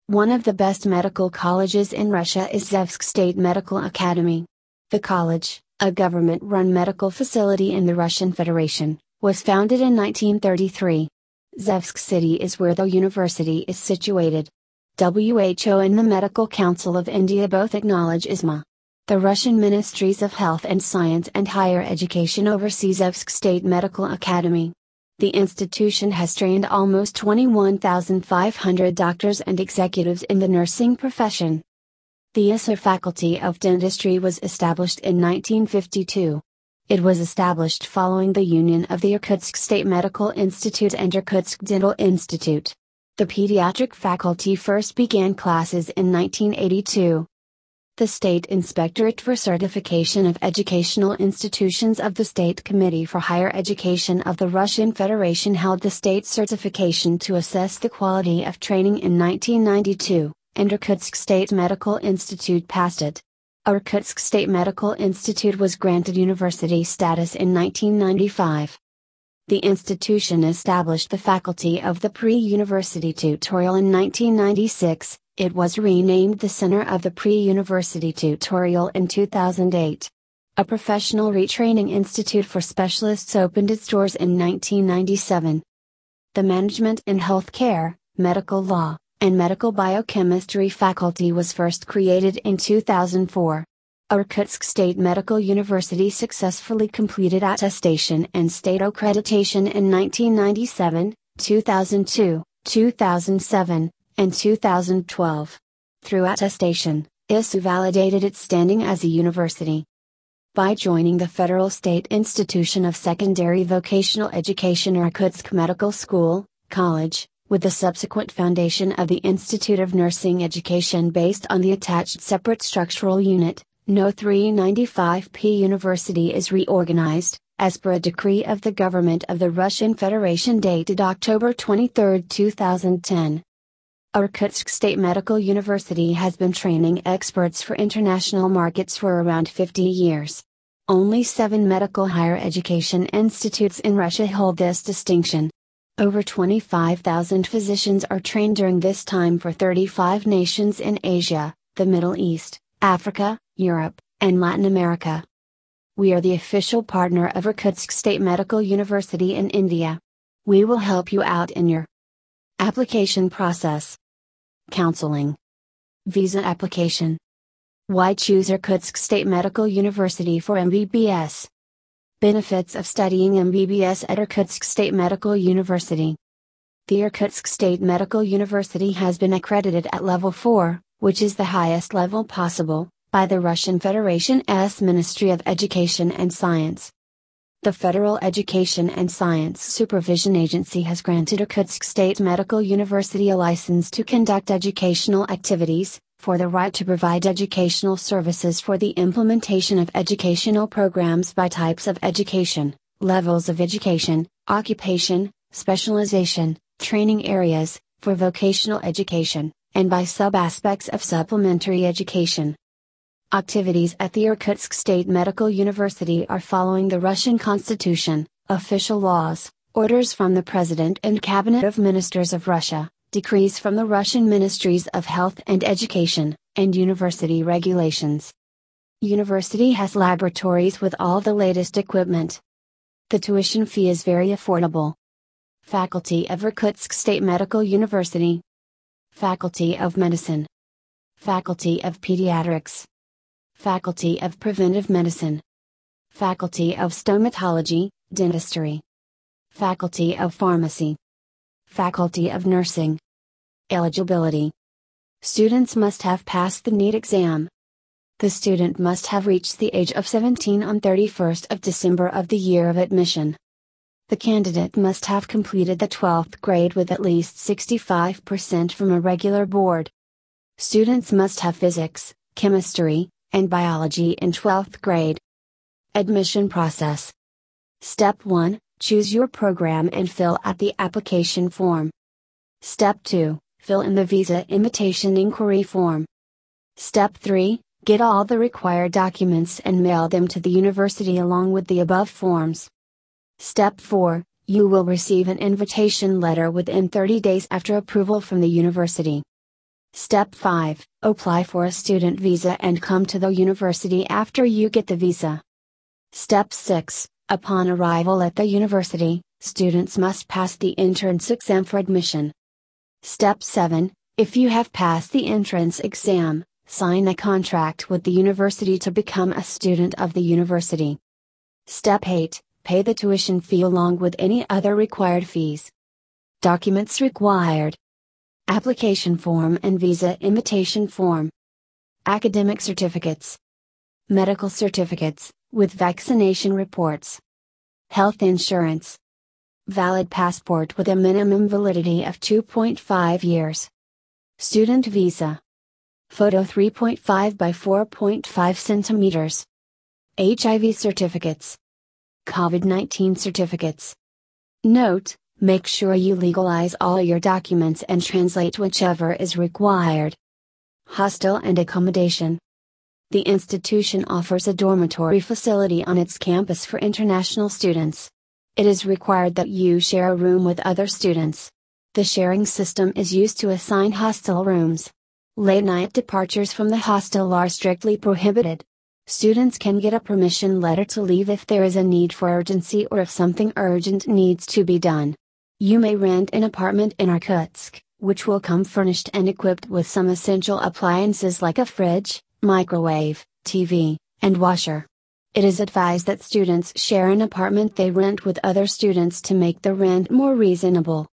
One of the best medical colleges in Russia is Zvezhsk State Medical Academy. The college, a government-run medical facility in the Russian Federation, was founded in 1933. Zvezhsk City is where the university is situated. WHO and the Medical Council of India both acknowledge ISMA. The Russian Ministries of Health and Science and Higher Education oversee Zvezhsk State Medical Academy. The institution has trained almost 21,500 doctors and executives in the nursing profession. The ISR Faculty of Dentistry was established in 1952. It was established following the union of the Irkutsk State Medical Institute and Irkutsk Dental Institute. The pediatric faculty first began classes in 1982. The State Inspectorate for Certification of Educational Institutions of the State Committee for Higher Education of the Russian Federation held the state certification to assess the quality of training in 1992, and Irkutsk State Medical Institute passed it. Irkutsk State Medical Institute was granted university status in 1995. The institution established the faculty of the Pre-University Tutorial in 1996. It was renamed the Center of the Pre-University Tutorial in 2008. A professional retraining institute for specialists opened its doors in 1997. The Management in Healthcare, Medical Law, and Medical Biochemistry faculty was first created in 2004. Irkutsk State Medical University successfully completed attestation and state accreditation in 1997, 2002, 2007, and 2012. Through attestation, ISU validated its standing as a university. By joining the Federal State Institution of Secondary Vocational Education Irkutsk Medical School, College, with the subsequent foundation of the Institute of Nursing Education based on the attached separate structural unit, No 395P University is reorganized, as per a decree of the Government of the Russian Federation dated October 23, 2010. Irkutsk State Medical University has been training experts for international markets for around 50 years. Only 7 medical higher education institutes in Russia hold this distinction. Over 25,000 physicians are trained during this time for 35 nations in Asia, the Middle East, Africa, Europe, and Latin America. We are the official partner of Irkutsk State Medical University in India. We will help you out in your application process. Counseling. Visa application. Why choose Irkutsk State Medical University for MBBS? Benefits of studying MBBS at Irkutsk State Medical University. The Irkutsk State Medical University has been accredited at level 4, which is the highest level possible, by the Russian Federation's Ministry of Education and Science. The Federal Education and Science Supervision Agency has granted Irkutsk State Medical University a license to conduct educational activities, for the right to provide educational services for the implementation of educational programs by types of education, levels of education, occupation, specialization, training areas, for vocational education, and by sub-aspects of supplementary education. Activities at the Irkutsk State Medical University are following the Russian Constitution, official laws, orders from the President and Cabinet of Ministers of Russia, decrees from the Russian Ministries of Health and Education, and university regulations. University has laboratories with all the latest equipment. The tuition fee is very affordable. Faculty of Irkutsk State Medical University. Faculty of Medicine. Faculty of Pediatrics. Faculty of Preventive Medicine. Faculty of Stomatology, Dentistry. Faculty of Pharmacy. Faculty of Nursing. Eligibility. Students must have passed the NEET exam. The student must have reached the age of 17 on 31st of December of the year of admission. The candidate must have completed the 12th grade with at least 65% from a regular board. Students must have physics, chemistry, and biology in 12th grade. Admission process. Step 1, choose your program and fill out the application form. Step 2, fill in the visa invitation inquiry form. Step 3, get all the required documents and mail them to the university along with the above forms. Step 4, you will receive an invitation letter within 30 days after approval from the university. Step 5. Apply for a student visa and come to the university after you get the visa. Step 6. Upon arrival at the university, students must pass the entrance exam for admission. Step 7. If you have passed the entrance exam, sign a contract with the university to become a student of the university. Step 8. Pay the tuition fee along with any other required fees. Documents required: application form and visa invitation form, academic certificates, medical certificates, with vaccination reports, health insurance, valid passport with a minimum validity of 2.5 years, student visa, photo 3.5 by 4.5 centimeters, HIV certificates, COVID-19 certificates. Note: make sure you legalize all your documents and translate whichever is required. Hostel and accommodation. The institution offers a dormitory facility on its campus for international students. It is required that you share a room with other students. The sharing system is used to assign hostel rooms. Late-night departures from the hostel are strictly prohibited. Students can get a permission letter to leave if there is a need for urgency or if something urgent needs to be done. You may rent an apartment in Irkutsk, which will come furnished and equipped with some essential appliances like a fridge, microwave, TV, and washer. It is advised that students share an apartment they rent with other students to make the rent more reasonable.